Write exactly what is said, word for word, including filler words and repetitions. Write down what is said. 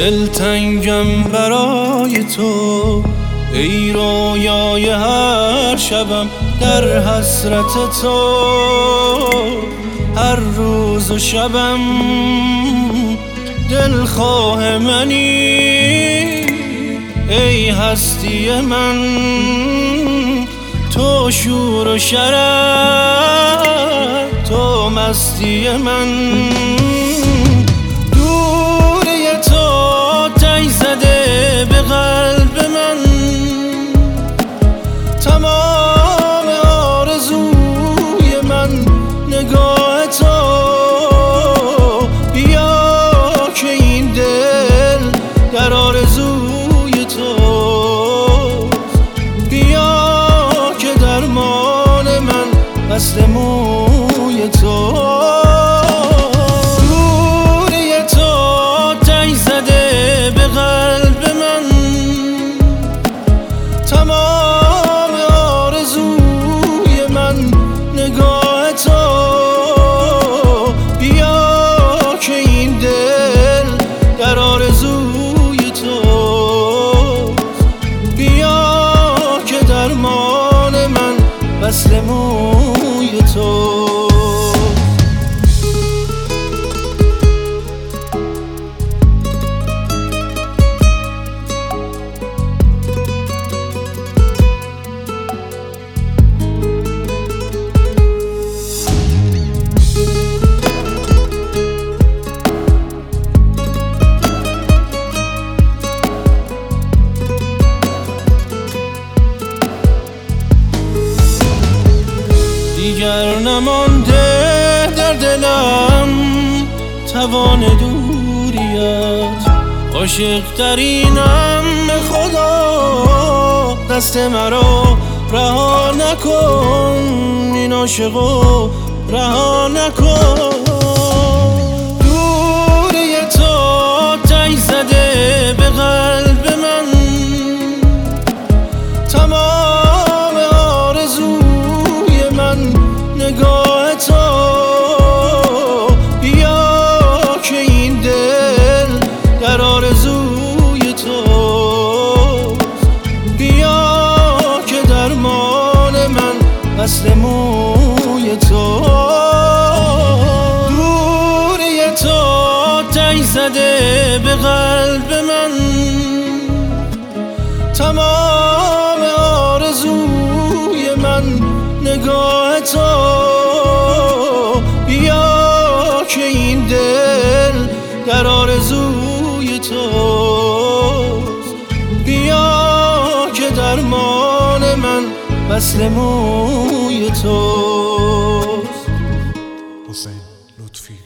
دلتنگم برای تو ای رویای هر شبم در حسرت تو، هر روز و شبم دلخواه منی ای هستی من، تو شور و شرر، تو مستی من. دوری تو تی زده به قلب من، تمام آرزوی من نگاه تو. بیا که این دل در آرزوی تو، بیا که درمان من وصل موی تو. دوری تو تی زده به قلب من، تمام آرزوی من نگاه تو. بیا که این دل در آرزوی تو، بیا که درمان من وصل موی تو. دیگر نمانده در دلم توان دوریت، عاشق ترینم به خدا، دست مرا رها نکن، این عاشقو رها نکن. دوری تو تی زده به قلب من، تمام آرزوی من نگاه تو. بیا که این دل در آرزوی تو، بیا که درمان من وصل موی تو. دوری تو تی زده به قلب من، تمام آرزوی من نگاه تو. بیا که این دل در آرزوی تو، بیا که درمان من وصل موی تو. حسین لطفی